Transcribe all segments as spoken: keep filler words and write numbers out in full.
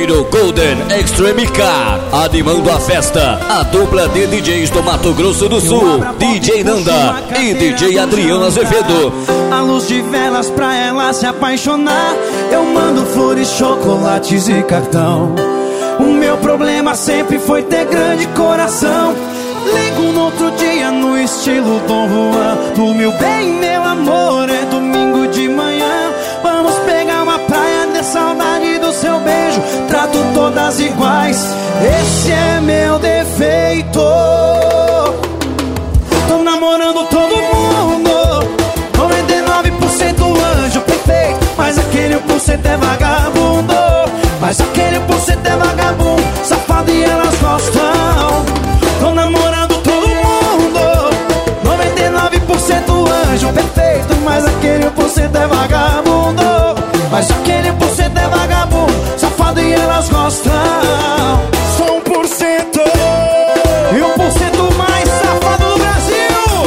Janeiro Golden Extreme Car. Animando a festa, a dupla de D Js do Mato Grosso do Sul, D J Nanda e D J Adriano Azevedo. A luz de velas pra ela se apaixonar. Eu mando flores, chocolates e cartão. O meu problema sempre foi ter grande coração. Ligo no outro dia no estilo Dom Juan. Do meu bem, meu amor, é domingo de manhã. Vamos pegar uma praia, de saudade do seu beijo. Trato todas iguais, esse é meu defeito. Tô namorando todo mundo, noventa e nove por cento anjo perfeito. Mas aquele um por cento é vagabundo. Mas aquele um por cento é vagabundo, safado e elas gostam. Tô namorando todo mundo, noventa e nove por cento anjo perfeito. Mas aquele um por cento é vagabundo. Mas aquele um por cento é vagabundo, safado e elas gostam. Sou um por cento e um por cento mais safado do Brasil.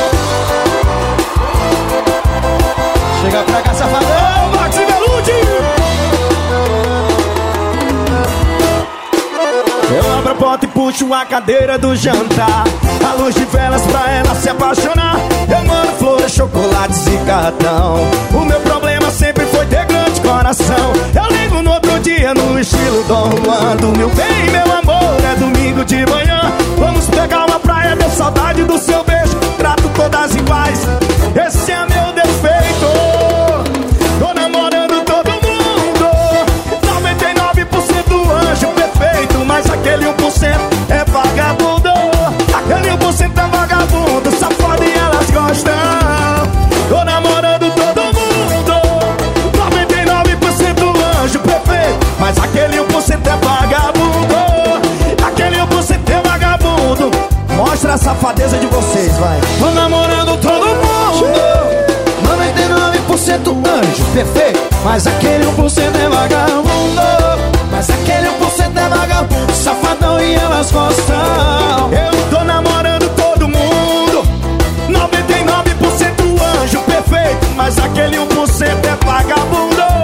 Chega pra cá, safadão, Max e Velude. Eu abro a porta e puxo a cadeira do jantar. A luz de velas pra ela se apaixonar. Eu mando flores, chocolates e cartão. O meu problema sempre foi ter grande coração. Eu ligo no outro dia no estilo Dom Juan. Do meu bem, meu amor, é domingo de manhã. Vamos pegar uma praia, ter saudade do seu beijo. Trato todas iguais, esse é meu defeito. Tô namorando todo mundo, noventa e nove por cento anjo perfeito. Mas aquele um por cento é vagabundo. Aquele um por cento é vagabundo, safado e elas gostam. Tô namorando todo mundo, noventa e nove por cento anjo perfeito. Mas aquele um por cento é vagabundo. Aquele um por cento é vagabundo. Mostra a safadeza de vocês, vai. Tô namorando todo mundo, noventa e nove por cento anjo perfeito. Mas aquele um por cento é vagabundo. Mas aquele um por cento é vagabundo, safadão e elas gostam. Eu tô namorando todo mundo, noventa e nove por cento anjo perfeito. Mas aquele um por cento é vagabundo.